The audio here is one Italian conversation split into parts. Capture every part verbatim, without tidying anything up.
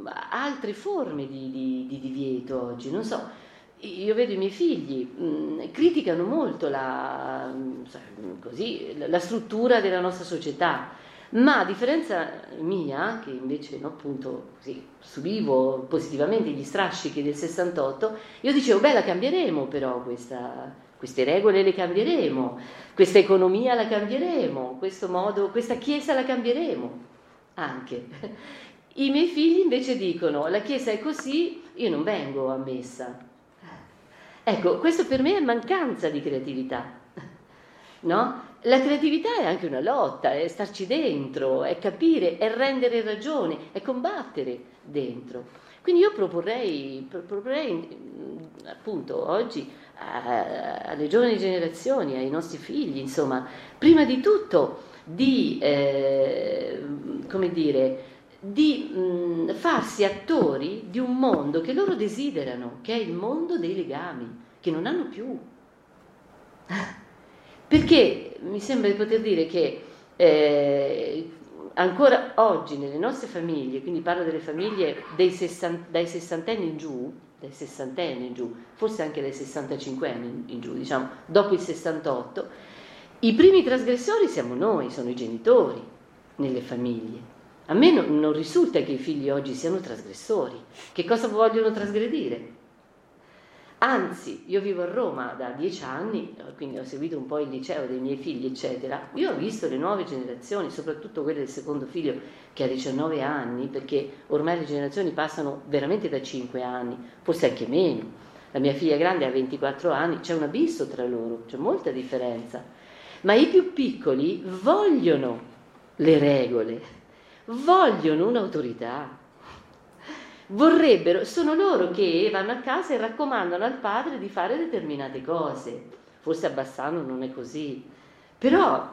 altre forme di, di, di divieto oggi, non so, io vedo i miei figli mh, criticano molto la, così, la struttura della nostra società, ma a differenza mia, che invece no, appunto così, subivo positivamente gli strascichi del sessantotto, io dicevo, beh, la cambieremo però questa, queste regole le cambieremo, questa economia la cambieremo, questo modo, questa chiesa la cambieremo anche. I miei figli invece dicono, la chiesa è così, io non vengo a messa. Ecco, questo per me è mancanza di creatività, no? La creatività è anche una lotta, è starci dentro, è capire, è rendere ragione, è combattere dentro. Quindi io proporrei, proporrei appunto oggi alle giovani generazioni, ai nostri figli, insomma, prima di tutto di, eh, come dire, di mh, farsi attori di un mondo che loro desiderano, che è il mondo dei legami, che non hanno più. Perché mi sembra di poter dire che eh, ancora oggi nelle nostre famiglie, quindi parlo delle famiglie dei sessant, dai sessantenni in giù, dai sessantenni in giù, forse anche dai sessantacinquenni in giù, diciamo, dopo il sessantotto, i primi trasgressori siamo noi, sono i genitori nelle famiglie. A me non, non risulta che i figli oggi siano trasgressori. Che cosa vogliono trasgredire? Anzi, io vivo a Roma da dieci anni, quindi ho seguito un po' il liceo dei miei figli, eccetera. Io ho visto le nuove generazioni, soprattutto quelle del secondo figlio che ha diciannove anni, perché ormai le generazioni passano veramente da cinque anni, forse anche meno. La mia figlia grande ha ventiquattro anni, c'è un abisso tra loro, c'è molta differenza. Ma i più piccoli vogliono le regole, vogliono un'autorità, vorrebbero, sono loro che vanno a casa e raccomandano al padre di fare determinate cose. Forse a Bassano non è così, però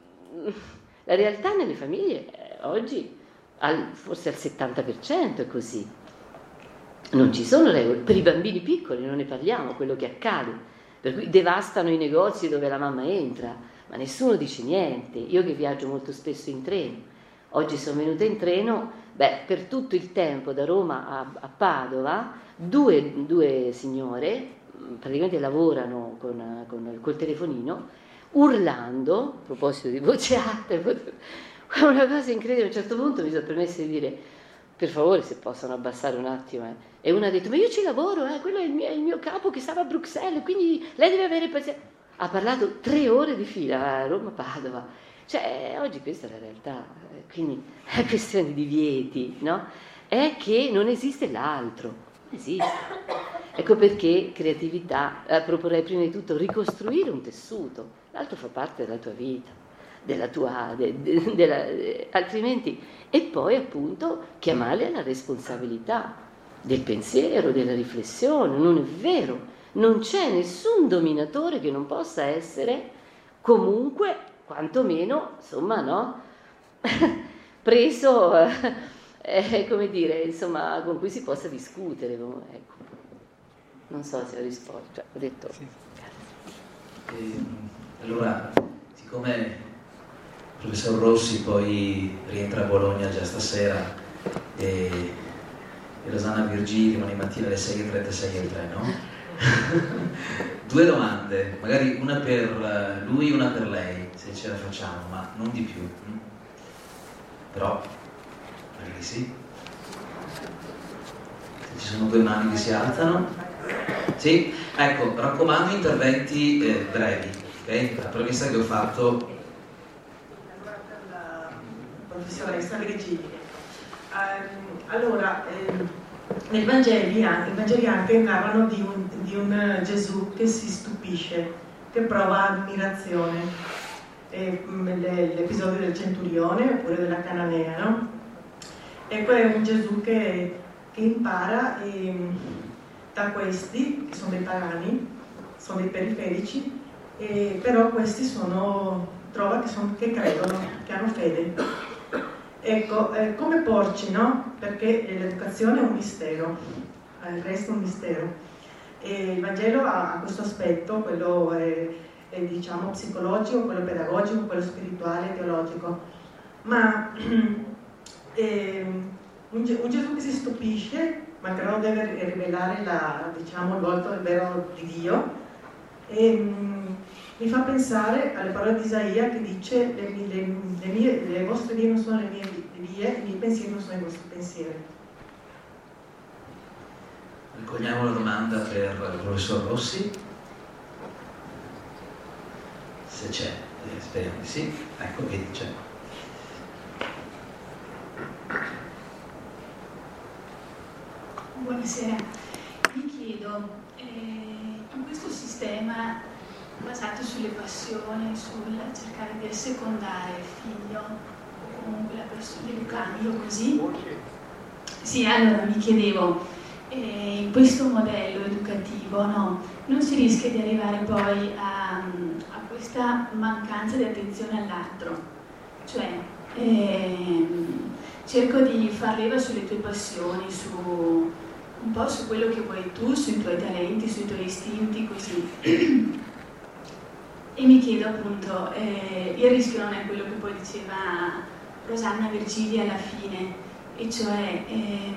la realtà nelle famiglie oggi al, forse al settanta per cento è così. Non ci sono regole, per i bambini piccoli non ne parliamo, quello che accade, per cui devastano i negozi dove la mamma entra, ma nessuno dice niente. Io che viaggio molto spesso in treno, oggi sono venuta in treno, beh, per tutto il tempo da Roma a, a Padova, due, due signore praticamente lavorano con, con, col telefonino, urlando, a proposito di voce alta, una cosa incredibile. A un certo punto mi sono permesso di dire, per favore, se possono abbassare un attimo. Eh. E una ha detto, ma io ci lavoro, eh, quello è il, mio, è il mio capo che stava a Bruxelles, quindi lei deve avere pazienza. Ha parlato tre ore di fila a Roma-Padova. Cioè, oggi questa è la realtà, quindi è questione di divieti, no? È che non esiste l'altro, non esiste. Ecco perché creatività, eh, proporrei prima di tutto ricostruire un tessuto, l'altro fa parte della tua vita, della tua, de, de, della, de, altrimenti, e poi appunto chiamarli alla responsabilità del pensiero, della riflessione. Non è vero, non c'è nessun dominatore che non possa essere comunque, quantomeno, insomma, no? preso, eh, come dire, insomma, con cui si possa discutere. Ecco. Non so se ho risposto, cioè, ho detto. Sì. E, allora, siccome il professor Rossi poi rientra a Bologna già stasera e, e Rosanna Virgili rimane mattina alle sei e trentasei alle tre, no? Due domande, magari una per lui e una per lei, se ce la facciamo, ma non di più. Però, magari sì. Se ci sono due mani che si alzano. Sì? Ecco, raccomando interventi eh, brevi, ok? La premessa che ho fatto. Allora, per la professoressa Virgili. Um, allora, eh, Nei Vangeli, i Vangeli anche narrano di un, di un Gesù che si stupisce, che prova ammirazione. E, l'episodio del centurione oppure della cananea, no? Ecco, è un Gesù che, che impara e, da questi, che sono dei pagani, sono dei periferici, e, però questi sono, trova che, sono, che credono, che hanno fede. Ecco, eh, come porci, no? Perché l'educazione è un mistero, il resto è un mistero. E il Vangelo ha, ha questo aspetto, quello è, è, diciamo psicologico, quello pedagogico, quello spirituale, teologico. Ma eh, un, un Gesù che si stupisce, ma che non deve rivelare la, diciamo, il volto vero di Dio. E, mh, mi fa pensare alle parole di Isaia che dice le, le, le, mie, le vostre vie non sono le mie vie, i miei pensieri non sono i vostri pensieri. Raccogliamo la domanda per il professor Rossi, se c'è, eh, speriamo di sì. Ecco, vedi, c'è. Buonasera, mi chiedo, eh, in questo sistema basato sulle passioni, sul cercare di assecondare il figlio o comunque la persona, educandolo così, sì, allora mi chiedevo, eh, in questo modello educativo, no, non si rischia di arrivare poi a, a questa mancanza di attenzione all'altro, cioè ehm, cerco di far leva sulle tue passioni, su un po' su quello che vuoi tu, sui tuoi talenti, sui tuoi istinti, così. E mi chiedo appunto, eh, il rischio non è quello che poi diceva Rosanna Virgili alla fine, e cioè ehm,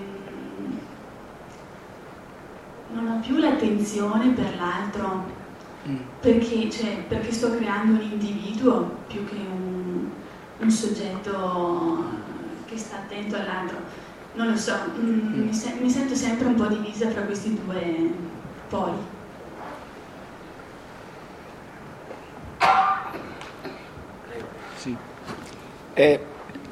non ho più l'attenzione per l'altro, mm. perché, cioè, perché sto creando un individuo più che un, un soggetto che sta attento all'altro. Non lo so, mm. mi, se- mi sento sempre un po' divisa fra questi due poli. Sì. Eh,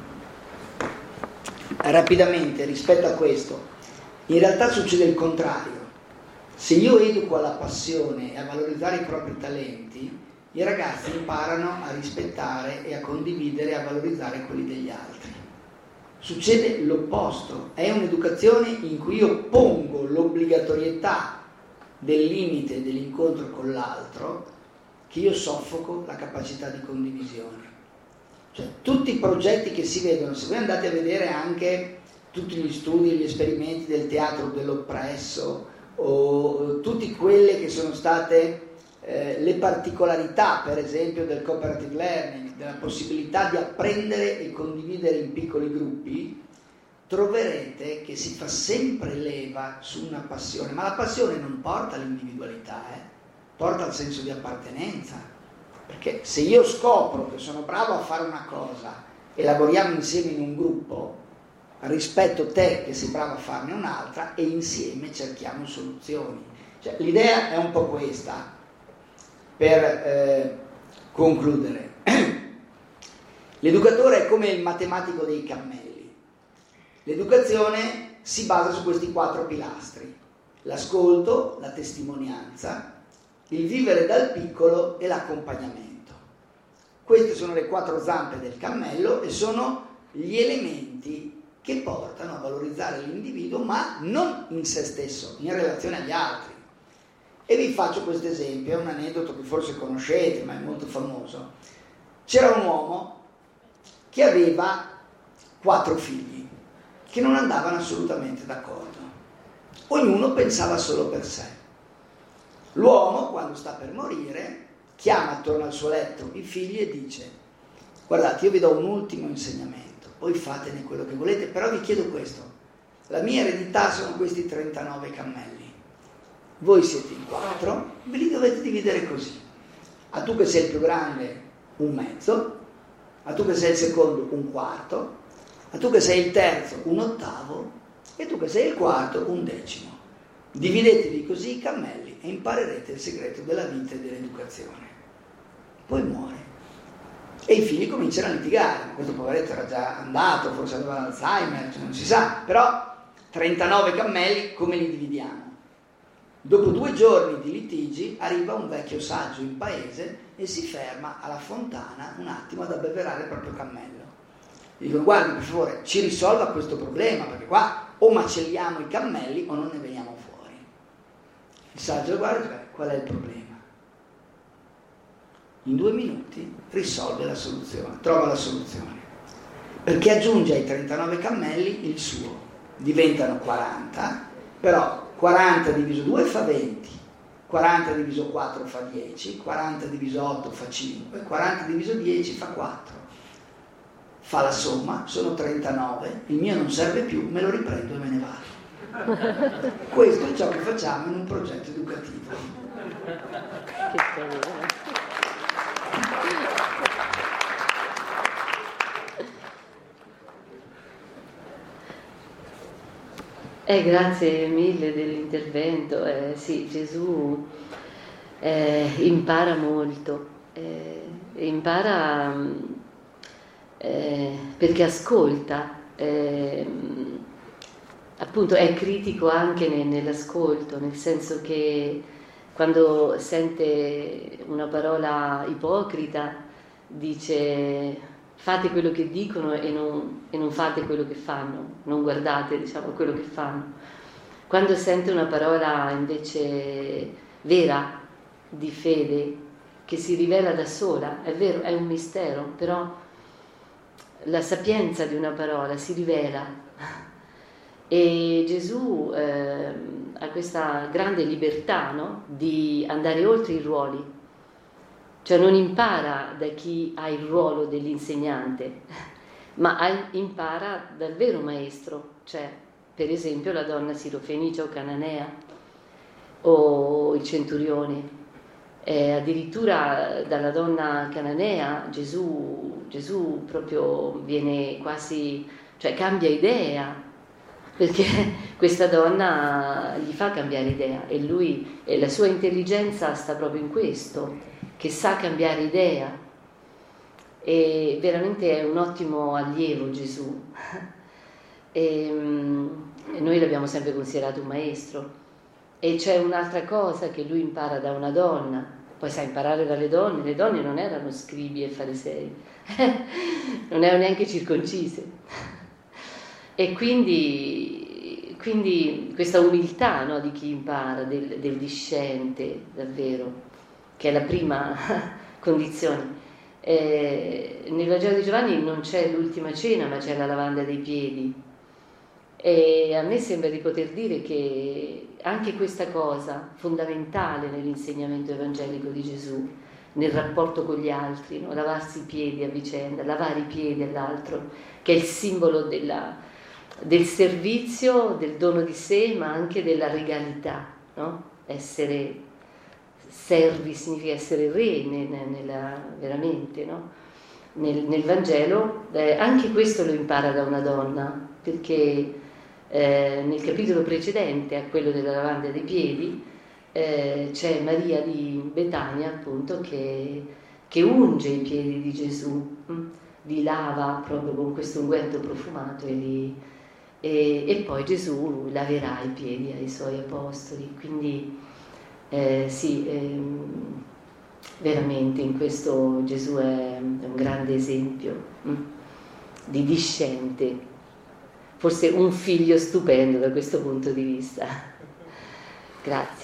rapidamente rispetto a questo, in realtà succede il contrario. Se io educo alla passione e a valorizzare i propri talenti, i ragazzi imparano a rispettare e a condividere e a valorizzare quelli degli altri. Succede l'opposto, è un'educazione in cui io pongo l'obbligatorietà del limite dell'incontro con l'altro, che io soffoco la capacità di condivisione. Cioè, tutti i progetti che si vedono, se voi andate a vedere anche tutti gli studi, gli esperimenti del teatro dell'oppresso, o tutte quelle che sono state eh, le particolarità, per esempio, del cooperative learning, della possibilità di apprendere e condividere in piccoli gruppi, troverete che si fa sempre leva su una passione, ma la passione non porta all'individualità, eh? porta al senso di appartenenza, perché se io scopro che sono bravo a fare una cosa e lavoriamo insieme in un gruppo, rispetto te che sei bravo a farne un'altra e insieme cerchiamo soluzioni. Cioè, l'idea è un po' questa, per eh, concludere. L'educatore è come il matematico dei cammelli. L'educazione si basa su questi quattro pilastri: l'ascolto, la testimonianza, il vivere dal piccolo e l'accompagnamento. Queste sono le quattro zampe del cammello e sono gli elementi che portano a valorizzare l'individuo, ma non in se stesso, in relazione agli altri. E vi faccio questo esempio, è un aneddoto che forse conoscete, ma è molto famoso. C'era un uomo che aveva quattro figli, che non andavano assolutamente d'accordo. Ognuno pensava solo per sé. L'uomo, quando sta per morire, chiama attorno al suo letto i figli e dice: guardate, io vi do un ultimo insegnamento, poi fatene quello che volete, però vi chiedo questo: la mia eredità sono questi trentanove cammelli, voi siete in quattro, ve li dovete dividere così: a tu che sei il più grande un mezzo, a tu che sei il secondo un quarto, a tu che sei il terzo un ottavo e tu che sei il quarto un decimo. Dividetevi così i cammelli e imparerete il segreto della vita e dell'educazione. Poi muore. E i figli cominciano a litigare. Questo poveretto era già andato, forse aveva l'Alzheimer, cioè non si sa, però trentanove cammelli come li dividiamo? Dopo due giorni di litigi arriva un vecchio saggio in paese e si ferma alla fontana un attimo ad abbeverare il proprio cammello. Gli dicono: guardi, per favore, ci risolva questo problema, perché qua o macelliamo i cammelli o non ne veniamo fuori. Il saggio lo guarda e dice: qual è il problema? In due minuti risolve la soluzione, trova la soluzione, perché aggiunge ai trentanove cammelli il suo. Diventano quaranta, però quaranta diviso due fa venti, quaranta diviso quattro fa dieci, quaranta diviso otto fa cinque, quaranta diviso dieci fa quattro. fa la somma, sono trentanove, il mio non serve più, me lo riprendo e me ne vado. Questo è ciò che facciamo in un progetto educativo. Che carino. Eh, grazie mille dell'intervento. Eh, sì, Gesù eh, impara molto, eh, impara eh, perché ascolta, eh, appunto è critico anche ne, nell'ascolto, nel senso che quando sente una parola ipocrita dice fate quello che dicono e non, e non fate quello che fanno, non guardate, diciamo, quello che fanno. Quando sente una parola invece vera, di fede, che si rivela da sola, è vero, è un mistero, però la sapienza di una parola si rivela. E Gesù eh, ha questa grande libertà, no? Di andare oltre i ruoli. Cioè non impara da chi ha il ruolo dell'insegnante, ma impara dal vero maestro, cioè per esempio la donna sirofenicia o cananea o il centurione. Eh, addirittura dalla donna cananea Gesù, Gesù proprio viene quasi, cioè cambia idea, perché questa donna gli fa cambiare idea e lui, e la sua intelligenza sta proprio in questo, che sa cambiare idea, e veramente è un ottimo allievo Gesù. E, e noi l'abbiamo sempre considerato un maestro. E c'è un'altra cosa che lui impara da una donna, poi sa imparare dalle donne, le donne non erano scribi e farisei, non erano neanche circoncise, e quindi, quindi questa umiltà, no, di chi impara, del, del discente davvero, che è la prima condizione. Eh, nel Vangelo di Giovanni non c'è l'ultima cena, ma c'è la lavanda dei piedi. E a me sembra di poter dire che anche questa cosa fondamentale nell'insegnamento evangelico di Gesù, nel rapporto con gli altri, no? Lavarsi i piedi a vicenda, lavare i piedi all'altro, che è il simbolo della, del servizio, del dono di sé, ma anche della regalità, no? Essere servi significa essere re nella, veramente, no? Nel, nel Vangelo eh, anche questo lo impara da una donna, perché eh, nel capitolo precedente a quello della lavanda dei piedi eh, c'è Maria di Betania, appunto, che, che unge i piedi di Gesù, hm? Li lava proprio con questo unguento profumato e, li, e, e poi Gesù laverà i piedi ai suoi apostoli. Quindi Eh, sì, ehm, veramente in questo Gesù è, è un grande esempio hm, di discente, forse un figlio stupendo da questo punto di vista. Grazie.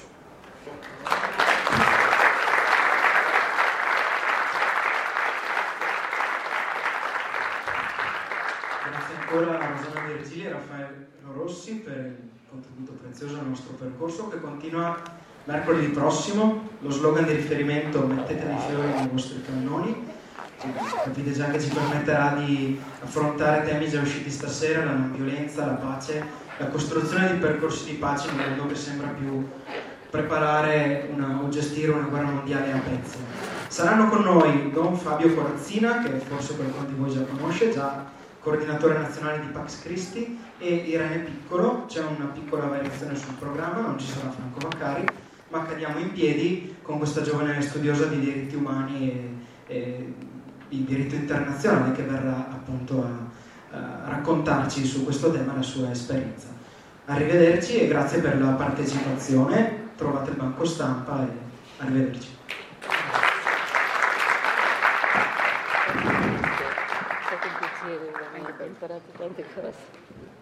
Grazie ancora a Rosanna Virgili e Raffaello Rossi per il contributo prezioso al nostro percorso, che continua mercoledì prossimo. Lo slogan di riferimento: mettete dei fiori nei vostri cannoni, capite già che ci permetterà di affrontare temi già usciti stasera: la non violenza, la pace, la costruzione di percorsi di pace in un mondo che sembra più preparare una, o gestire una guerra mondiale a pezzi. Saranno con noi Don Fabio Corazzina, che forse qualcuno di voi già conosce, già coordinatore nazionale di Pax Christi, e Irene Piccolo. C'è una piccola variazione sul programma, non ci sarà Franco Vaccari, ma cadiamo in piedi con questa giovane studiosa di diritti umani e, e di diritto internazionale, che verrà appunto a, a raccontarci su questo tema la sua esperienza. Arrivederci e grazie per la partecipazione. Trovate il banco stampa e arrivederci. È stato un piacere, veramente, ho imparato tante cose.